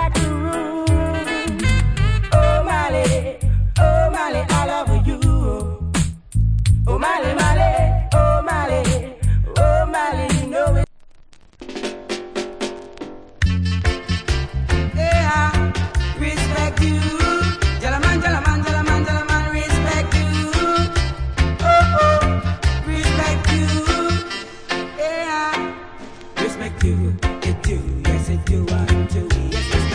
back to room. Oh Mali, I love you. Oh Mali, you know it. Yeah, respect you. Jalaman, respect you. Oh, respect you. Yeah, respect you. It do, yes it do, one, two, yes, respect.